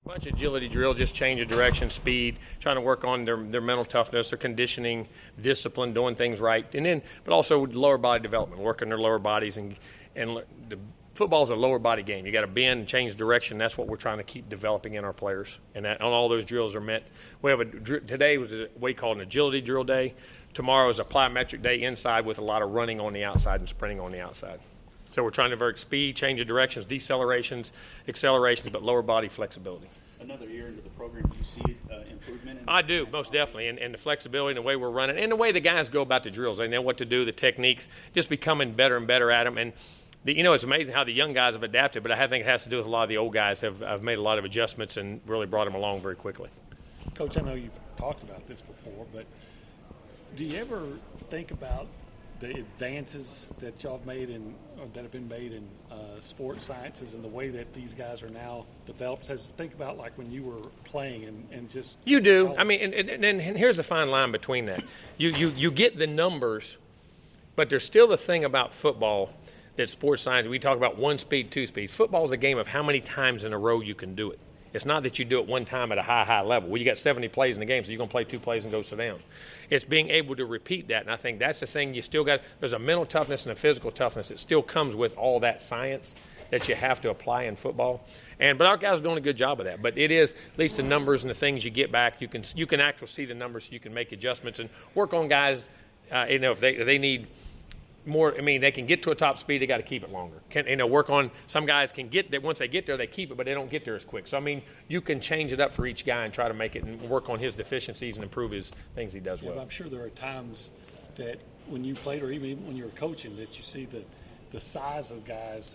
Bunch of agility drills, just change of direction, speed, trying to work on their mental toughness, their conditioning, discipline, doing things right, and then but also lower body development, working their lower bodies and the football's a lower body game. You got to bend and change direction. That's what we're trying to keep developing in our players, and that, all those drills are meant. We have today was what we call an agility drill day. Tomorrow is a plyometric day inside with a lot of running on the outside and sprinting on the outside. So we're trying to work speed, change of directions, decelerations, accelerations, but lower body flexibility. Another year into the program, do you see improvement? I do, most definitely, and the flexibility and the way we're running, and the way the guys go about the drills. They know what to do, the techniques, just becoming better and better at them. And, it's amazing how the young guys have adapted, but I think it has to do with a lot of the old guys have made a lot of adjustments and really brought them along very quickly. Coach, I know you've talked about this before, but do you ever think about the advances that y'all have made that have been made in sports sciences and the way that these guys are now developed? Think about like when you were playing and just you do. I mean, and here's a fine line between that. You get the numbers, but there's still the thing about football that sports science. We talk about 1 speed, 2 speed. Football is a game of how many times in a row you can do it. It's not that you do it one time at a high level. Well, you got 70 plays in the game, so you're going to play 2 plays and go sit down. It's being able to repeat that, and I think that's the thing you still got. There's a mental toughness and a physical toughness that still comes with all that science that you have to apply in football. But our guys are doing a good job of that. But it is, at least the numbers and the things you get back, you can actually see the numbers, so you can make adjustments and work on guys. If they need more, they can get to a top speed, they got to keep it longer. Work on, some guys can get that once they get there, they keep it, but they don't get there as quick. So, you can change it up for each guy and try to make it and work on his deficiencies and improve his things he does well. But I'm sure there are times that when you played or even when you were coaching that you see the size of guys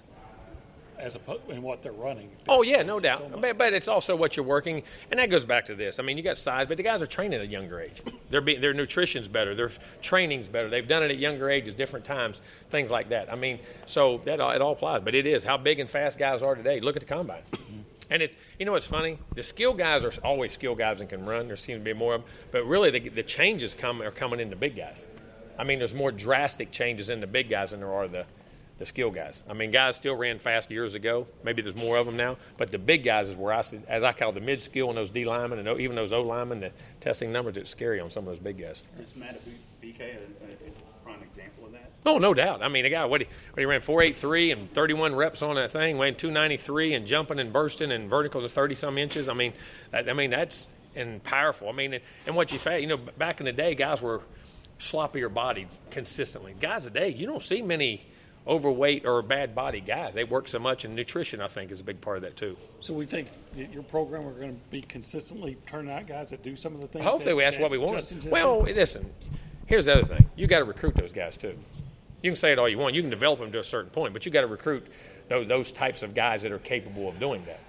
and what they're running. Oh, yeah, no doubt. So but it's also what you're working, and that goes back to this. You got size, but the guys are training at a younger age. Their nutrition's better. Their training's better. They've done it at younger ages, different times, things like that. So that it all applies. But it is how big and fast guys are today. Look at the combine. And it's what's funny? The skill guys are always skill guys and can run. There seems to be more of them. But really, the changes are coming in the big guys. There's more drastic changes in the big guys than there are the skill guys. Guys still ran fast years ago. Maybe there's more of them now. But the big guys is where I see, as I call the mid-skill and those D linemen and even those O linemen, the testing numbers, it's scary on some of those big guys. Is Matt BK a prime example of that? Oh, no doubt. The guy, he ran 4.83 and 31 reps on that thing, weighing 293 and jumping and bursting and vertical to 30-some inches. That's powerful. And what you say, back in the day, guys were sloppier bodied consistently. Guys today, you don't see many overweight or bad body guys. They work so much, and nutrition, I think, is a big part of that too. So we think that your program are going to be consistently turning out guys that do some of the things. Hopefully, that's what we want. Well, listen, here's the other thing. You got to recruit those guys too. You can say it all you want. You can develop them to a certain point, but you got to recruit those types of guys that are capable of doing that.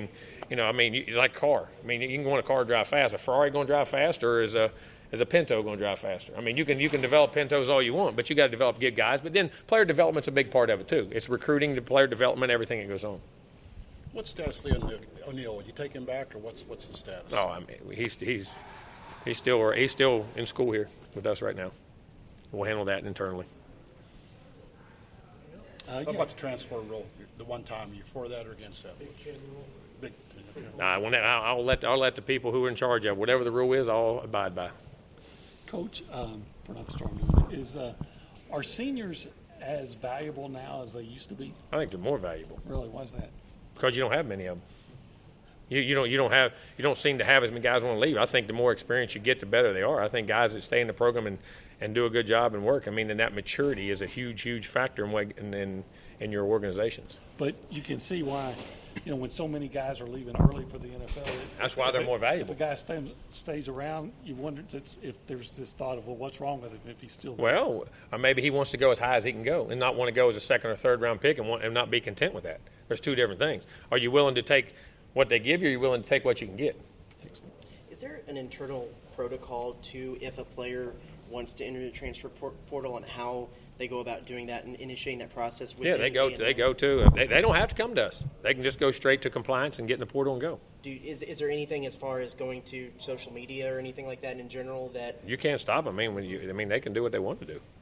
Like car. You can want a car to drive fast. A Ferrari going to drive faster, or is a Pinto going to drive faster? You can develop Pintos all you want, but you got to develop good guys. But then player development's a big part of it too. It's recruiting, the player development, everything that goes on. What's status Leon O'Neal? Would you take him back, or what's his status? Oh, he's still in school here with us right now. We'll handle that internally. How about the transfer rule? The one time, you for that or against that? I'll let the people who are in charge of whatever the rule is, I'll abide by. Coach, are seniors as valuable now as they used to be? I think they're more valuable. Really, why's that? Because you don't have many of them. You don't seem to have as many guys want to leave. I think the more experience you get, the better they are. I think guys that stay in the program and do a good job and work. And that maturity is a huge factor in your organizations. But you can see why. When so many guys are leaving early for the NFL, that's why they're more valuable. If a guy stays around, you wonder if there's this thought of, well, what's wrong with him if he's still there? Well, or maybe he wants to go as high as he can go and not want to go as a second or third round pick and not be content with that. There's two different things. Are you willing to take what they give you, or are you willing to take what you can get? Is there an internal protocol to if a player wants to enter the transfer portal and how they go about doing that and initiating that process? They don't have to come to us. They can just go straight to compliance and get in the portal and go. Is there anything as far as going to social media or anything like that in general that you can't stop them? They can do what they want to do.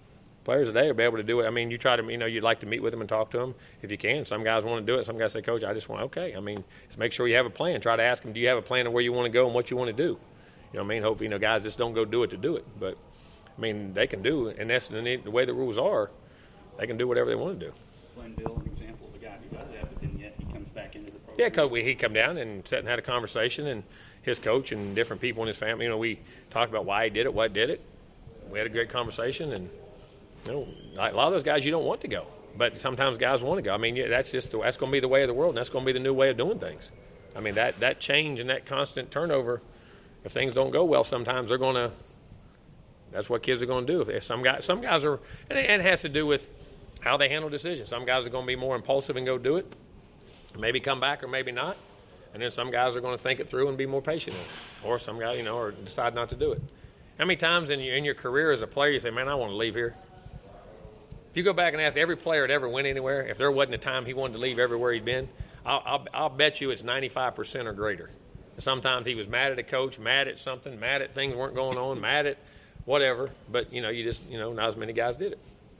players today will be able to do it. I mean, you try to, you'd like to meet with them and talk to them if you can. Some guys want to do it. Some guys say, Coach, I just want, okay. I mean, just make sure you have a plan. Try to ask them, do you have a plan of where you want to go and what you want to do? You know what I mean? Hopefully, guys just don't go do it to do it. But, I mean, they can do it. And that's the way the rules are. They can do whatever they want to do. Glenn Bill, an example of a guy who does that, but then yet he comes back into the program. Yeah, Coach, he come down and sat and had a conversation, and his coach and different people in his family, we talked about why he did it, what did it. We had a great conversation, and a lot of those guys you don't want to go, but sometimes guys want to go. I mean, that's going to be the way of the world, and that's going to be the new way of doing things. I mean, that change and that constant turnover, if things don't go well, sometimes they're going to. That's what kids are going to do. If some guys are, and it has to do with how they handle decisions. Some guys are going to be more impulsive and go do it, maybe come back or maybe not, and then some guys are going to think it through and be more patient, or some guys, or decide not to do it. How many times in your career as a player you say, "Man, I want to leave here"? If you go back and ask every player that ever went anywhere, if there wasn't a time he wanted to leave everywhere he'd been, I'll bet you it's 95% or greater. Sometimes he was mad at a coach, mad at something, mad at things weren't going on, mad at whatever. But you just not as many guys did it.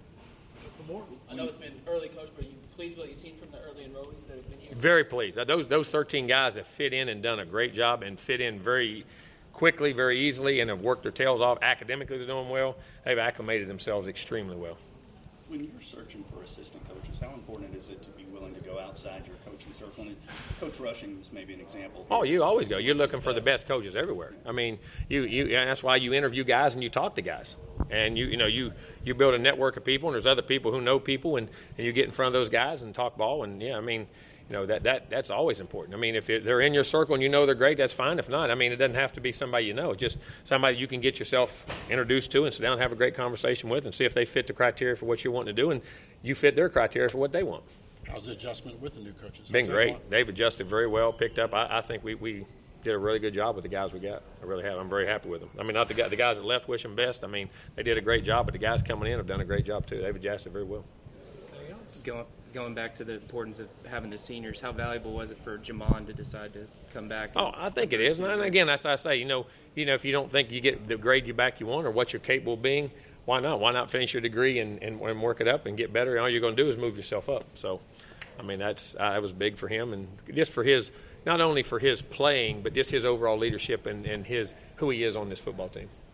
I know it's been early, Coach, but are you pleased with what you've seen from the early enrollees that have been here? Very pleased. Those 13 guys have fit in and done a great job and fit in very quickly, very easily, and have worked their tails off. Academically, they're doing well. They've acclimated themselves extremely well. When you're searching for assistant coaches, how important is it to be willing to go outside your coaching circle? And Coach Rushing is maybe an example. Oh, you always go. You're looking for the best coaches everywhere. I mean, and that's why you interview guys and you talk to guys. And you build a network of people, and there's other people who know people, and you get in front of those guys and talk ball. And yeah, I mean, that's always important. I mean, if they're in your circle and they're great, that's fine. If not, I mean, it doesn't have to be somebody it's just somebody you can get yourself introduced to and sit down and have a great conversation with and see if they fit the criteria for what you're wanting to do and you fit their criteria for what they want. How's the adjustment with the new coaches? Been great. They've adjusted very well, picked up. I think we did a really good job with the guys we got. I really have. I'm very happy with them. I mean, not the guys that left wish them best. I mean, they did a great job, but the guys coming in have done a great job too. They've adjusted very well. Going back to the importance of having the seniors, how valuable was it for Jamon to decide to come back? I think it is. And again, as I say, if you don't think you get the grade you want or what you're capable of being, why not? Why not finish your degree and work it up and get better? And all you're going to do is move yourself up. So, I mean, that was big for him, and just for his, not only for his playing, but just his overall leadership and who he is on this football team.